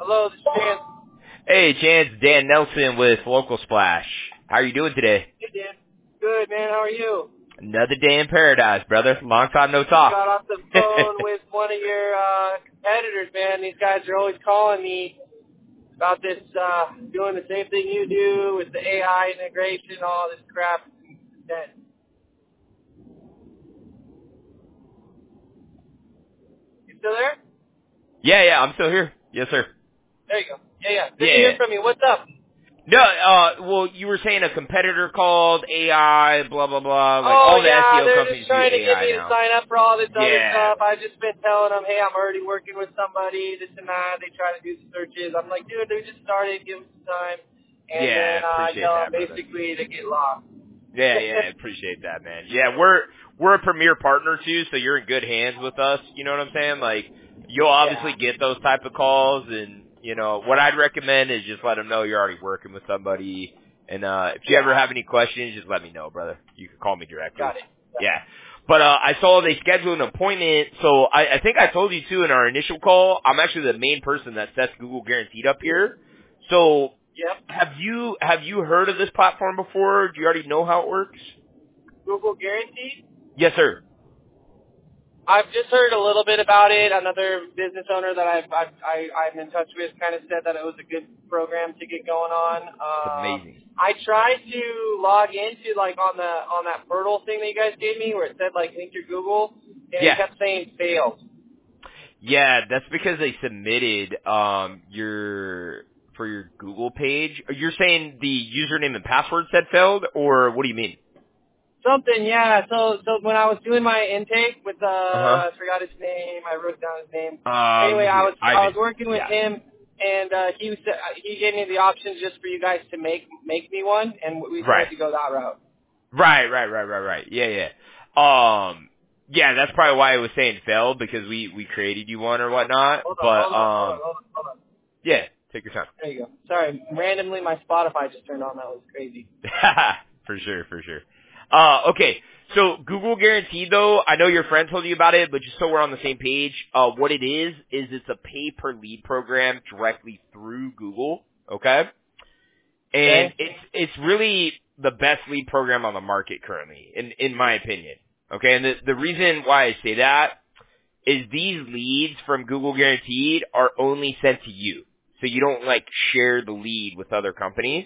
Hello, this is Chance. Hey, Chance, Dan Nelson with Local Splash. How are you doing today? Hey, Dan. Good, man. How are you? Another day in paradise, brother. Long time no talk. Got off the phone with one of your competitors, man. These guys are always calling me about this, doing the same thing you do with the AI integration, all this crap. You still there? Yeah, I'm still here. Yes, sir. There you go. Yeah. Good to Yeah. hear from you. What's up? No, well, you were saying a competitor called AI, blah, blah, blah. Like, all the SEO they're companies just do trying to get AI me now. to sign up for all this other Yeah. stuff. I've just been telling them, hey, I'm already working with somebody, this and that. They try to do the searches. I'm like, dude, they just started. Give them some time. And then Yeah, I appreciate tell them that, brother. basically to get lost. Yeah, appreciate that, man. Yeah, we're a premier partner too, so you're in good hands with us. You know what I'm saying? Like, you'll obviously get those type of calls, and you know what I'd recommend is just let them know you're already working with somebody. And if you ever have any questions, just let me know, brother. You can call me directly. Got it. Yeah. But I saw they scheduled an appointment, so I think I told you too in our initial call. I'm actually the main person that sets Google Guaranteed up here. So. Yep. Have you heard of this platform before? Do you already know how it works? Google Guaranteed? Yes, sir. I've just heard a little bit about it. Another business owner that I'm in touch with kind of said that it was a good program to get going on. It's amazing. I tried to log into like on that portal thing that you guys gave me where it said like link your Google, and it kept saying failed. Yeah, that's because they submitted for your Google page. You're saying the username and password said failed, or what do you mean? Something, yeah. So when I was doing my intake with I forgot his name. I wrote down his name. Anyway, I was working with him, and he gave me the option just for you guys to make me one, and we tried to go that route. Right. Yeah. Yeah, that's probably why it was saying failed, because we created you one or whatnot. Hold on. Yeah, take your time. There you go. Sorry, randomly my Spotify just turned on. That was crazy. For sure. Okay, so Google Guaranteed, though, I know your friend told you about it, but just so we're on the same page, what it is it's a pay-per-lead program directly through Google, okay? And it's really the best lead program on the market currently, in my opinion, okay? And the reason why I say that is these leads from Google Guaranteed are only sent to you. So you don't, like, share the lead with other companies.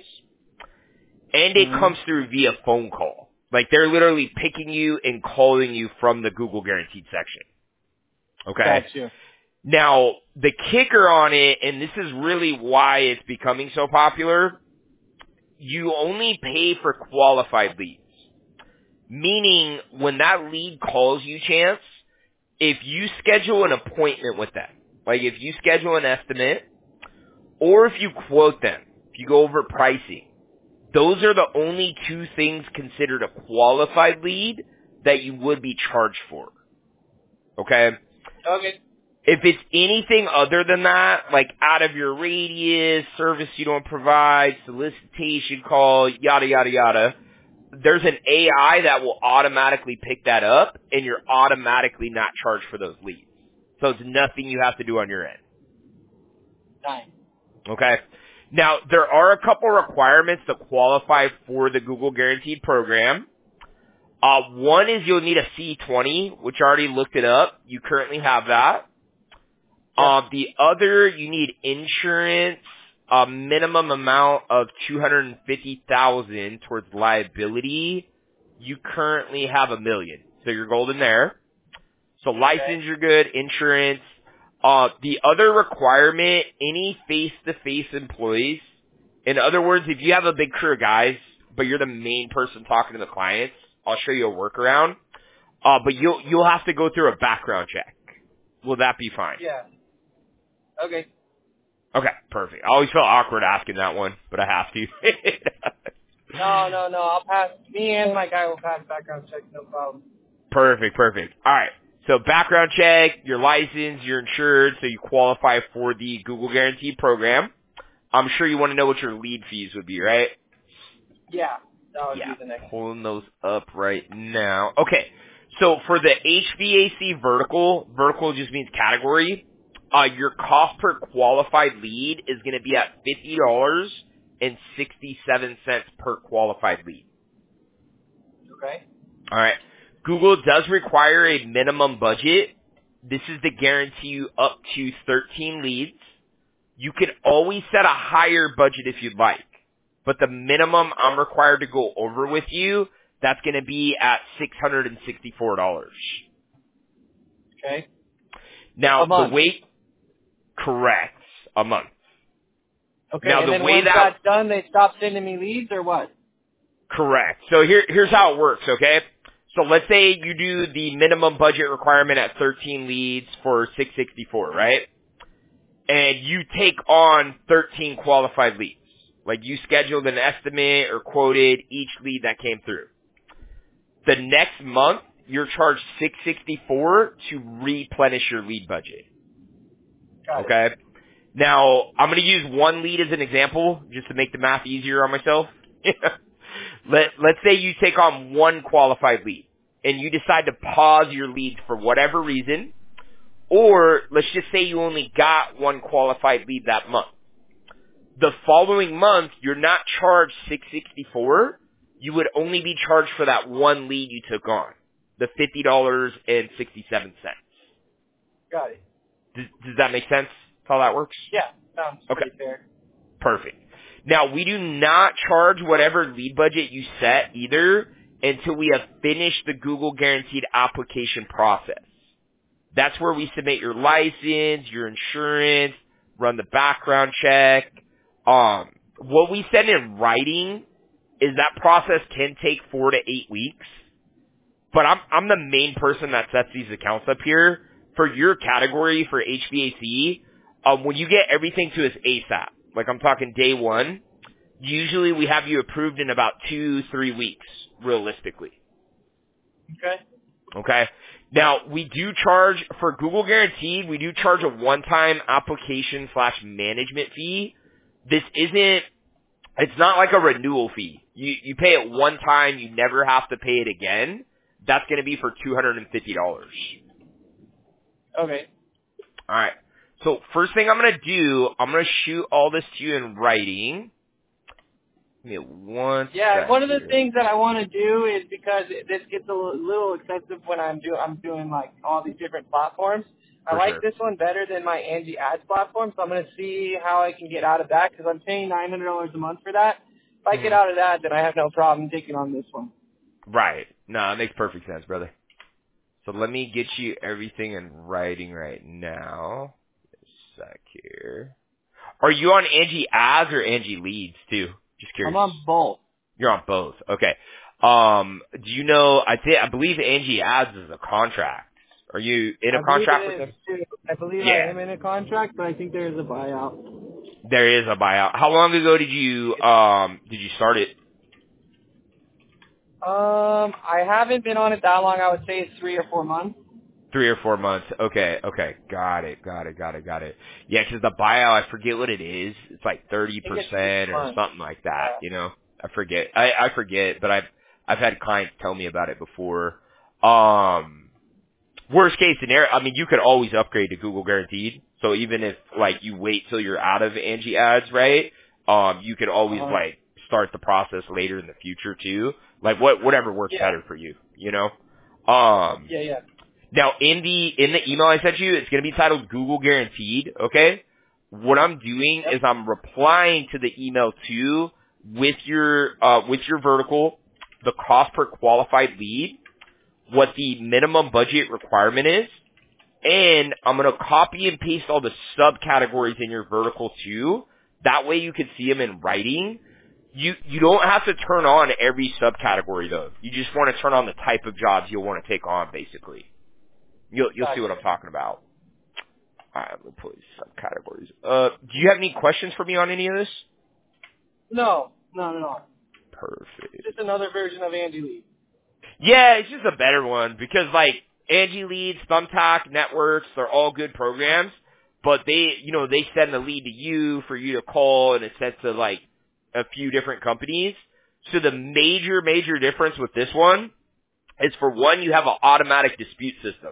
And it comes through via phone call. Like, they're literally picking you and calling you from the Google Guaranteed section. Okay? Gotcha. Now, the kicker on it, and this is really why it's becoming so popular, you only pay for qualified leads. Meaning, when that lead calls you, Chance, if you schedule an appointment with them, like if you schedule an estimate, or if you quote them, if you go over pricing, those are the only two things considered a qualified lead that you would be charged for. Okay? Okay. If it's anything other than that, like out of your radius, service you don't provide, solicitation call, yada, yada, yada, there's an AI that will automatically pick that up, and you're automatically not charged for those leads. So it's nothing you have to do on your end. Nice. Okay? Now, there are a couple requirements to qualify for the Google Guaranteed program. One is you'll need a C20, which I already looked it up. You currently have that. The other, you need insurance, a minimum amount of $250,000 towards liability. You currently have $1 million, so you're golden there. So license, you're good. Insurance. The other requirement, any face-to-face employees. In other words, if you have a big crew of guys, but you're the main person talking to the clients, I'll show you a workaround. But you'll have to go through a background check. Will that be fine? Yeah. Okay. Okay, perfect. I always felt awkward asking that one, but I have to. No. I'll pass. Me and my guy will pass background check, no problem. Perfect. All right. So background check, your license, you're insured, so you qualify for the Google Guaranteed program. I'm sure you want to know what your lead fees would be, right? Yeah. That would be the next. Pulling those up right now. Okay. So for the HVAC vertical just means category. your cost per qualified lead is going to be at $50.67 per qualified lead. Okay. All right. Google does require a minimum budget. This is to guarantee you up to 13 leads. You can always set a higher budget if you'd like, but the minimum I'm required to go over with you, that's going to be at $664. Okay. Now, the way, correct, a month. Okay, now, and the then way once that's done, they stop sending me leads or what? Correct. So here's how it works, okay? So let's say you do the minimum budget requirement at 13 leads for $664, right? And you take on 13 qualified leads. Like you scheduled an estimate or quoted each lead that came through. The next month, you're charged $664 to replenish your lead budget. Got okay? it. Now, I'm going to use one lead as an example just to make the math easier on myself. Let's say you take on one qualified lead and you decide to pause your leads for whatever reason, or let's just say you only got one qualified lead that month. The following month, you're not charged $664. You would only be charged for that one lead you took on, the $50.67. Got it. Does that make sense? How that works? Yeah, sounds pretty fair. Perfect. Now, we do not charge whatever lead budget you set either until we have finished the Google Guaranteed application process. That's where we submit your license, your insurance, run the background check. What we send in writing is that process can take 4 to 8 weeks. But I'm the main person that sets these accounts up here. For your category for HVAC, when you get everything to us ASAP, like I'm talking day one, usually we have you approved in about 2-3 weeks, realistically. Okay. Okay. Now, we do charge, for Google Guaranteed, we do charge a one-time application/management fee. It's not like a renewal fee. You pay it one time, you never have to pay it again. That's going to be for $250. Okay. Alright. So, first thing I'm going to do, I'm going to shoot all this to you in writing. Give me one second. One of the things that I want to do is because this gets a little excessive when I'm doing like all these different platforms. I like this one better than my Angie Ads platform, so I'm going to see how I can get out of that because I'm paying $900 a month for that. If I get out of that, then I have no problem taking on this one. Right. No, it makes perfect sense, brother. So let me get you everything in writing right now. A sec here. Are you on Angie Ads or Angie Leads too? Just curious. I'm on both. You're on both. Okay. Do you know, I believe Angie Ads is a contract. Are you in a contract with them? I believe I am in a contract, but I think there is a buyout. There is a buyout. How long ago did you start it? I haven't been on it that long. I would say it's 3 or 4 months. 3 or 4 months. Okay. Got it. Yeah, 'cause the buyout, I forget what it is. It's like 30% or something like that, you know? I forget. I forget, but I've had clients tell me about it before. Worst case scenario, I mean, you could always upgrade to Google Guaranteed. So even if, like, you wait till you're out of Angie Ads, right? You could always, like, start the process later in the future, too. Like, whatever works better for you, you know? Yeah. Now, in the email I sent you, it's going to be titled Google Guaranteed, okay? What I'm doing is I'm replying to the email, too, with your vertical, the cost per qualified lead, what the minimum budget requirement is, and I'm going to copy and paste all the subcategories in your vertical too. That way you can see them in writing. You don't have to turn on every subcategory though. You just want to turn on the type of jobs you'll want to take on basically. You'll see what I'm talking about. Alright, let me pull these subcategories. Do you have any questions for me on any of this? No. Perfect. Just another version of Angie Leads. Yeah, it's just a better one because like Angie Leads, Thumbtack, Networks, they're all good programs, but they send the lead to you for you to call and it's sent to like a few different companies. So the major difference with this one is for one, you have an automatic dispute system.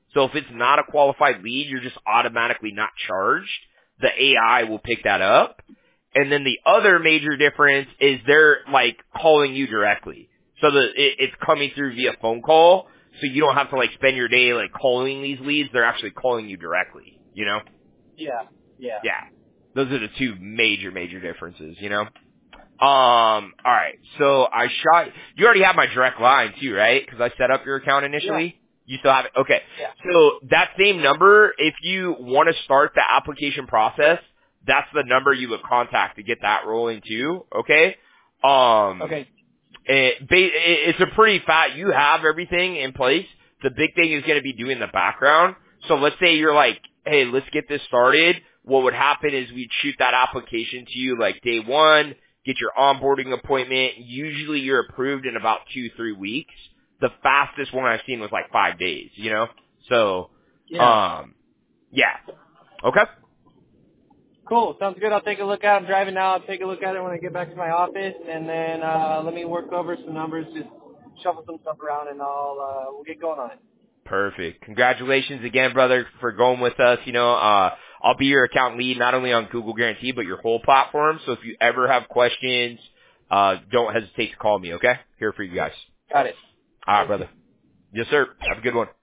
So if it's not a qualified lead, you're just automatically not charged. The AI will pick that up. And then the other major difference is they're like calling you directly. So it's coming through via phone call. So you don't have to like spend your day like calling these leads. They're actually calling you directly, you know? Yeah. Yeah. Those are the two major differences, you know? Alright. So you already have my direct line too, right? Cause I set up your account initially. Yeah. You still have it? Okay. Yeah. So that same number, if you want to start the application process, that's the number you would contact to get that rolling too, okay? Okay. It's a pretty you have everything in place. The big thing is going to be doing the background. So let's say you're like, hey, let's get this started. What would happen is we'd shoot that application to you like day one, get your onboarding appointment. Usually you're approved in about 2-3 weeks. The fastest one I've seen was like 5 days, you know? So, yeah. Okay. Cool. Sounds good. I'll take a look at it. I'm driving now. I'll take a look at it when I get back to my office, and then let me work over some numbers, just shuffle some stuff around, and we'll get going on it. Perfect. Congratulations again, brother, for going with us. You know, I'll be your account lead not only on Google Guarantee, but your whole platform. So if you ever have questions, don't hesitate to call me, okay? Here for you guys. Got it. All right, brother. Yes, sir. Have a good one.